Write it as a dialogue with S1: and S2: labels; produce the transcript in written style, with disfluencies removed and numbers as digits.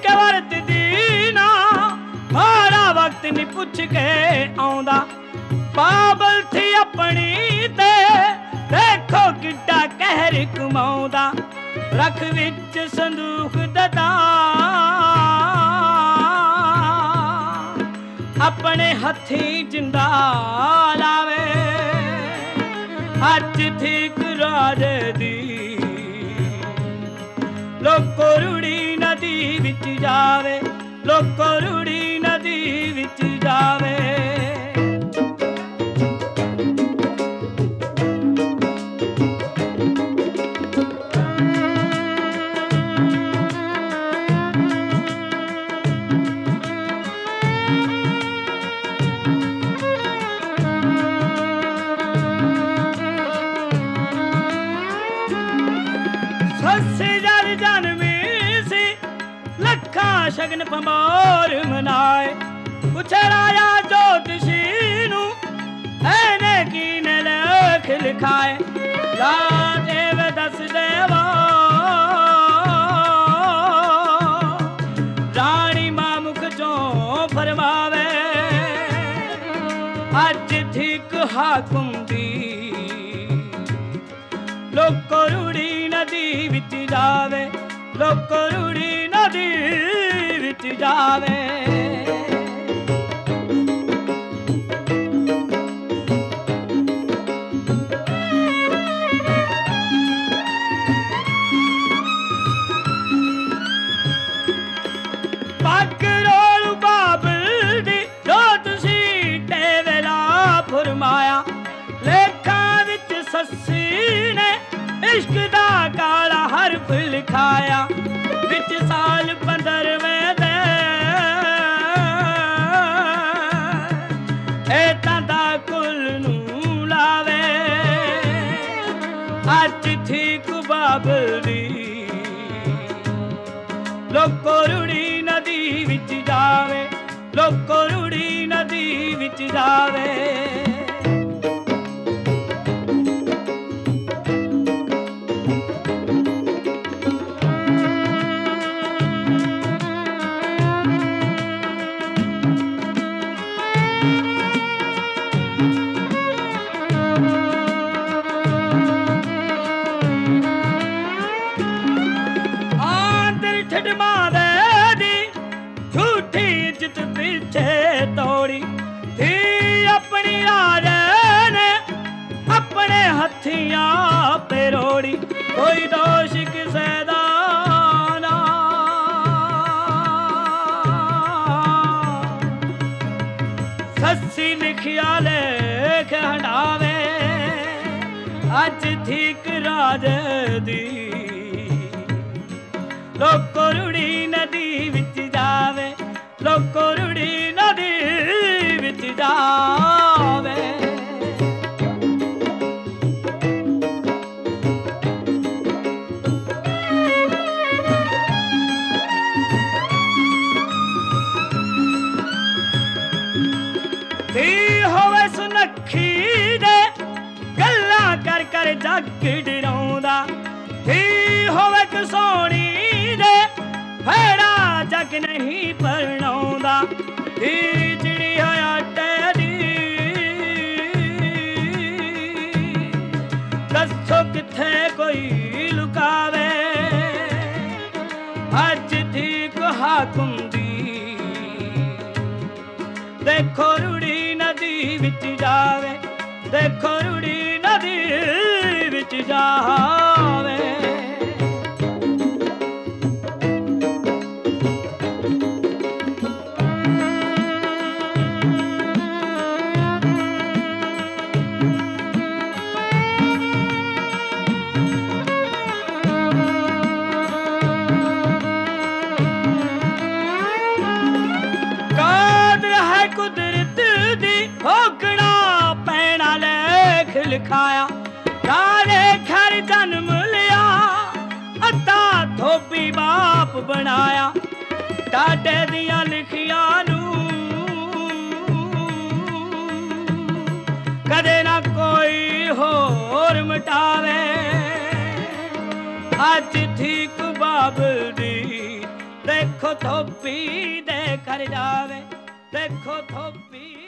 S1: के वरतदी ना माड़ा वक्त नहीं पुछ के आउंदा बाबल थी अपनी ते देखो किड्डा कहर कमाउंदा रख विच संदूक ददा अपने हथी जिंदा लावे अज ठीक राजे दी लोको रूड़ी नदी विच जावे लोको रूड़ी नदी विच जावे शगन पमार मनाए पूछे राजा ज्योतिषी नू ऐने कीने लेख लिखाए ला देव दस देवा रानी मां मुख चो फरमावे अज ठीक हाकुम दी लोको रूड़ी नदी विच जावे लोको रूड़ी नदी जावे पग रोल बाबल दी जो तुसी ते वेला फरमाया लेखा विच सस्सी ने इश्क दा काला हरफ लिखाया विच साल 15वें बाबली लोको रूड़ी नदी विच जावे लोको रूड़ी नदी विच जावे तोड़ी थी अपनी राजे ने अपने हथियां पे रोड़ी कोई दोष किसे दा ना सस्सी लिखिया लेख हटावे अज ठीक राजे दी लोको रूड़ी नदी विच जावे लोको रूड़ी नदी विच जावे थी होवे सुनखी दे गल्लां कर कर जग डराउंदा थी होवे कसोनी दे फेड़ा जग नहीं परनाउंदा थी चिड़ी होया टेडी दसो किथे कोई लुकावे अज ठीक हाकुम दी देखो रूड़ी नदी विच जावे देखो रूड़ी नदी विच जावे लिखाया काले घर जन्म लिया अता धोबी बाप बनाया डाडे दिया लिखिया नू कदे ना कोई होर मिटावे अज ठीक बाबल दी ਦੇਖੋ ਥੋਪੀ ਦੇ ਕਰ ਜਾਵੇ, ਦੇਖੋ ਥੋਪੀ